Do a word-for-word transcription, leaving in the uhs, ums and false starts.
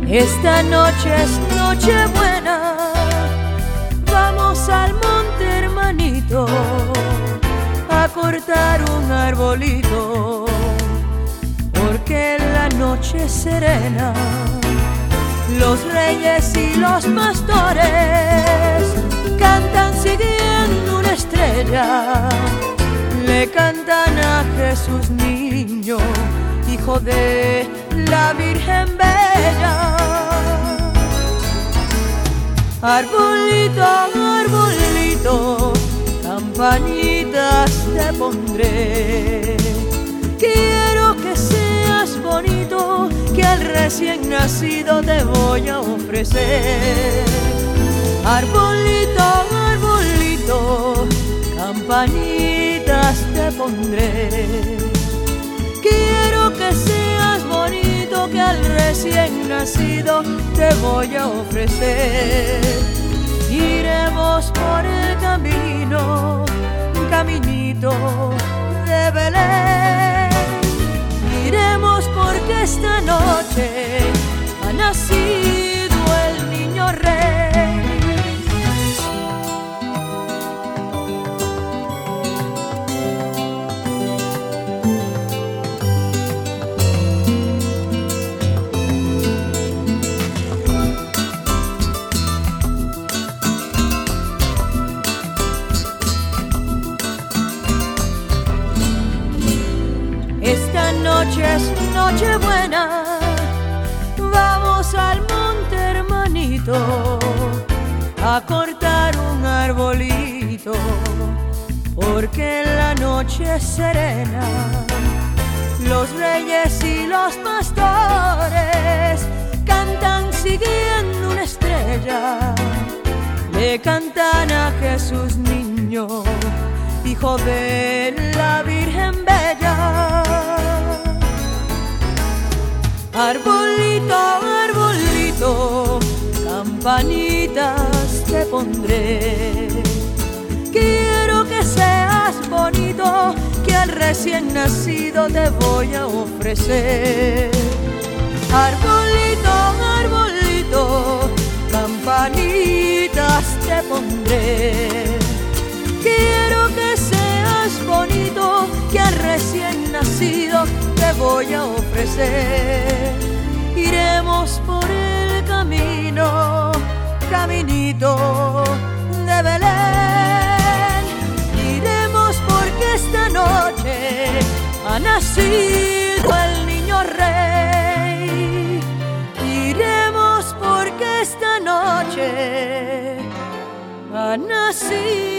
Esta noche es Nochebuena, vamos al monte, hermanito, a cortar un arbolito, porque la noche es serena. Los reyes y los pastores cantan siguiendo una estrella, le cantan a Jesús niño, hijo de la Virgen Bella. Arbolito, arbolito, campanitas te pondré. Quiero que seas bonito, que al recién nacido te voy a ofrecer. Arbolito, arbolito, campanitas te pondré. Quiero que seas bonito, que al recién nacido te voy a ofrecer. Iremos por el camino, un caminito de Belén. Iremos porque esta noche ha nacido el niño rey. Esta noche es Nochebuena, vamos al monte, hermanito, a cortar un arbolito, porque la noche es serena. Los reyes y los pastores cantan siguiendo una estrella, le cantan a Jesús niño, hijo de la Virgen Bella. Arbolito, arbolito, campanitas te pondré. Quiero que seas bonito, que al recién nacido te voy a ofrecer. Arbolito, arbolito, campanitas te pondré. Quiero que seas bonito, que al recién nacido te voy a ofrecer. Iremos por el camino, caminito de Belén. Iremos porque esta noche ha nacido el niño rey. Iremos porque esta noche ha nacido